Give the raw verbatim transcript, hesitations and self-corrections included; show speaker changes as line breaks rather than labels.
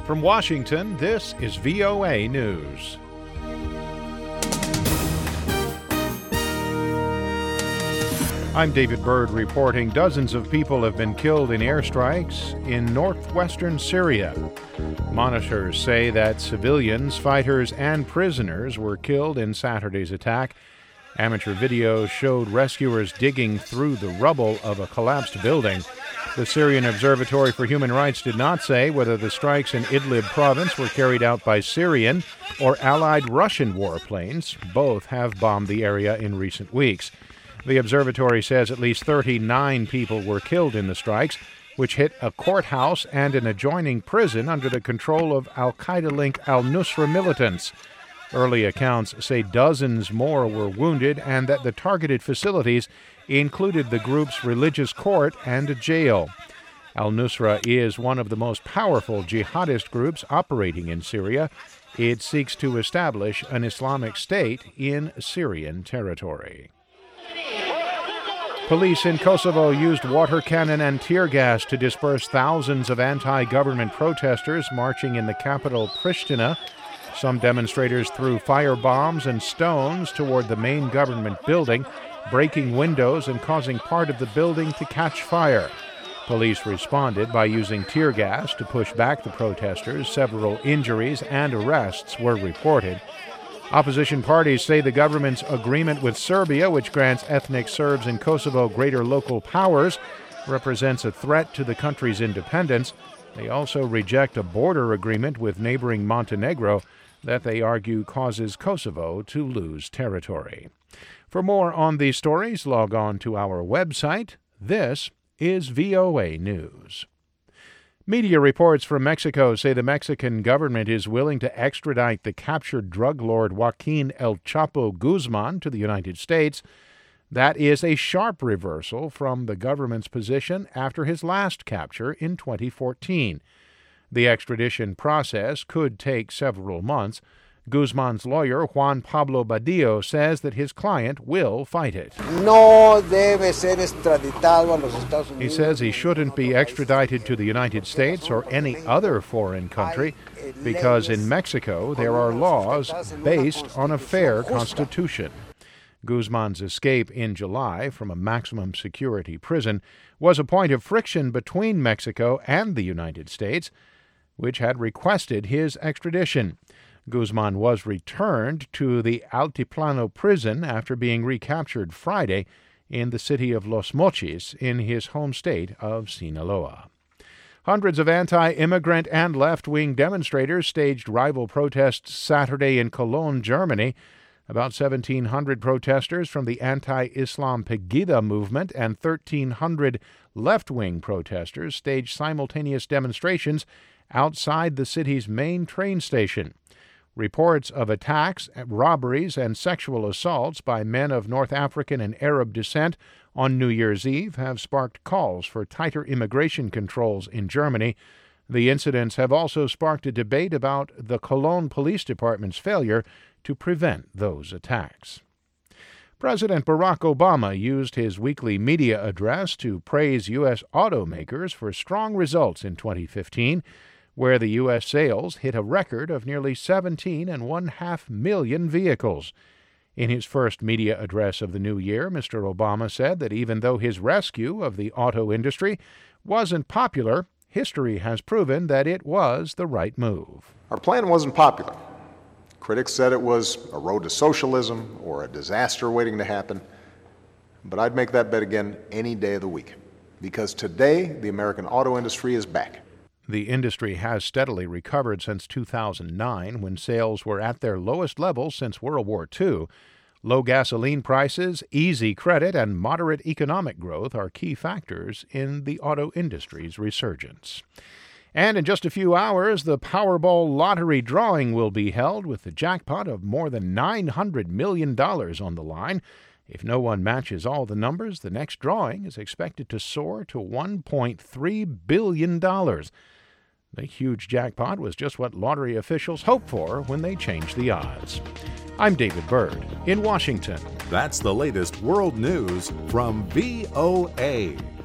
From Washington, this is V O A News. I'm David Byrd reporting dozens of people have been killed in airstrikes in northwestern Syria. Monitors say that civilians, fighters, and prisoners were killed in Saturday's attack. Amateur video showed rescuers digging through the rubble of a collapsed building. The Syrian Observatory for Human Rights did not say whether the strikes in Idlib province were carried out by Syrian or allied Russian warplanes. Both have bombed the area in recent weeks. The observatory says at least thirty-nine people were killed in the strikes, which hit a courthouse and an adjoining prison under the control of al-Qaeda-linked al-Nusra militants. Early accounts say dozens more were wounded and that the targeted facilities included the group's religious court and a jail. Al-Nusra is one of the most powerful jihadist groups operating in Syria. It seeks to establish an Islamic State in Syrian territory. Police in Kosovo used water cannon and tear gas to disperse thousands of anti-government protesters marching in the capital, Pristina. Some demonstrators threw fire bombs and stones toward the main government building, breaking windows and causing part of the building to catch fire. Police responded by using tear gas to push back the protesters. Several injuries and arrests were reported. Opposition parties say the government's agreement with Serbia, which grants ethnic Serbs in Kosovo greater local powers, represents a threat to the country's independence. They also reject a border agreement with neighboring Montenegro that they argue causes Kosovo to lose territory. For more on these stories, log on to our website. This is V O A News. Media reports from Mexico say the Mexican government is willing to extradite the captured drug lord Joaquin El Chapo Guzman to the United States. That is a sharp reversal from the government's position after his last capture in twenty fourteen. The extradition process could take several months. Guzman's lawyer, Juan Pablo Badillo, says that his client will fight it.
No debe ser extraditado a los Estados Unidos.
He says he shouldn't be extradited to the United States or any other foreign country because in Mexico there are laws based on a fair constitution. Guzman's escape in July from a maximum security prison was a point of friction between Mexico and the United States, which had requested his extradition. Guzman was returned to the Altiplano prison after being recaptured Friday in the city of Los Mochis in his home state of Sinaloa. Hundreds of anti-immigrant and left-wing demonstrators staged rival protests Saturday in Cologne, Germany. About seventeen hundred protesters from the anti-Islam Pegida movement and thirteen hundred left-wing protesters staged simultaneous demonstrations outside the city's main train station. Reports of attacks, robberies, and sexual assaults by men of North African and Arab descent on New Year's Eve have sparked calls for tighter immigration controls in Germany. The incidents have also sparked a debate about the Cologne Police Department's failure to prevent those attacks. President Barack Obama used his weekly media address to praise U S automakers for strong results in twenty fifteen, where the U S sales hit a record of nearly seventeen and one half million vehicles. In his first media address of the new year, Mister Obama said that even though his rescue of the auto industry wasn't popular, history has proven that it was the right move.
Our plan wasn't popular. Critics said it was a road to socialism or a disaster waiting to happen. But I'd make that bet again any day of the week, because today the American auto industry is back.
The industry has steadily recovered since two thousand nine, when sales were at their lowest level since World War Two. Low gasoline prices, easy credit, and moderate economic growth are key factors in the auto industry's resurgence. And in just a few hours, the Powerball lottery drawing will be held with the jackpot of more than nine hundred million dollars on the line. If no one matches all the numbers, the next drawing is expected to soar to one point three billion dollars. The huge jackpot was just what lottery officials hoped for when they changed the odds. I'm David Byrd in Washington.
That's the latest world news from V O A.